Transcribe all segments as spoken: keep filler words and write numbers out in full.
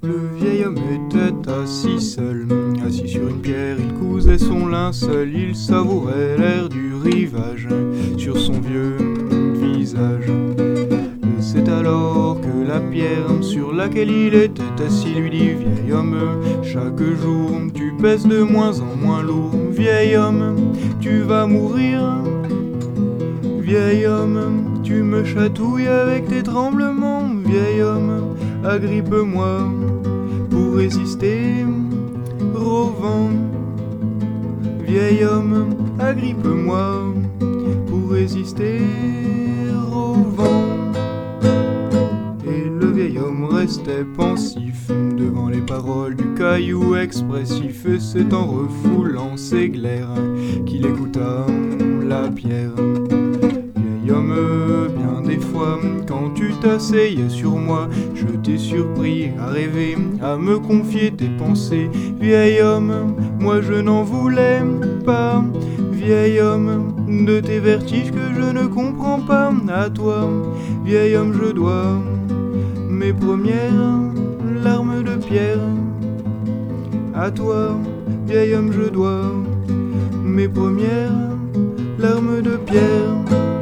Le vieil homme était assis seul, assis sur une pierre, il cousait son linceul, il savourait l'air du rivage sur son vieux visage. C'est alors que la pierre sur laquelle il était assis lui dit: vieil homme, chaque jour tu pèses de moins en moins lourd. Vieil homme, tu vas mourir. Vieil homme, tu me chatouilles avec tes tremblements. Vieil homme, agrippe-moi pour résister au vent. Vieil homme, agrippe-moi pour résister au vent. Et le vieil homme restait pensif devant les paroles du caillou expressif, et c'est en refoulant ses glaires qu'il écouta la pierre. Vieil homme, bien des fois, quand tu t'asseyais sur moi, je t'ai surpris à rêver, à me confier tes pensées. Vieil homme, moi je n'en voulais pas. Vieil homme, de tes vertiges que je ne comprends pas. À toi, vieil homme, je dois mes premières larmes de pierre. À toi, vieil homme, je dois mes premières larmes de pierre.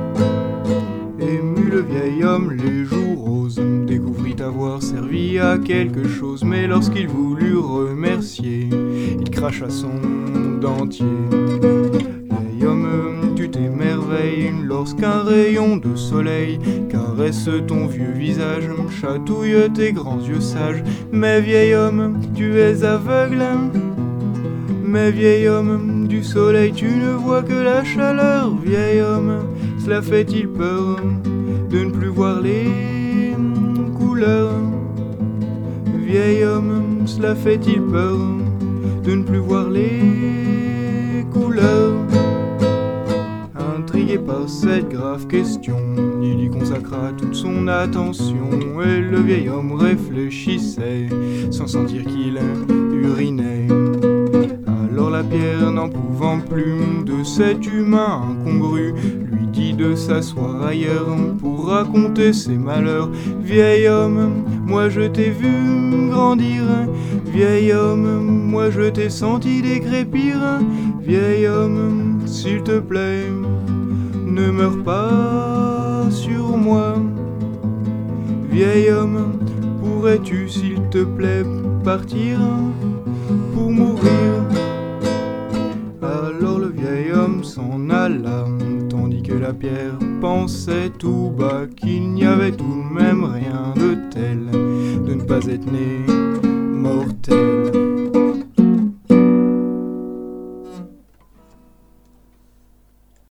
Ému, le vieil homme, les joues roses, découvrit avoir servi à quelque chose, mais lorsqu'il voulut remercier, il cracha son dentier. Vieil homme, tu t'émerveilles lorsqu'un rayon de soleil caresse ton vieux visage, chatouille tes grands yeux sages. Mais vieil homme, tu es aveugle. Mais vieil homme, du soleil tu ne vois que la chaleur. Vieil homme, cela fait-il peur de ne plus voir les couleurs? Vieil homme, cela fait-il peur de ne plus voir les couleurs? Intrigué par cette grave question, il y consacra toute son attention, et le vieil homme réfléchissait sans sentir qu'il urinait. Alors la pierre, n'en pouvant plus de cet humain incongru, lui dit de s'asseoir ailleurs pour raconter ses malheurs. Vieil homme, moi je t'ai vu grandir. Vieil homme, moi je t'ai senti décrépir. Vieil homme, s'il te plaît, ne meurs pas sur moi. Vieil homme, pourrais-tu s'il te plaît partir pour mourir? Alors le vieil homme s'en alla, tandis que la pierre pensait tout bas qu'il n'y avait tout de même rien de tel de ne pas être né mortel.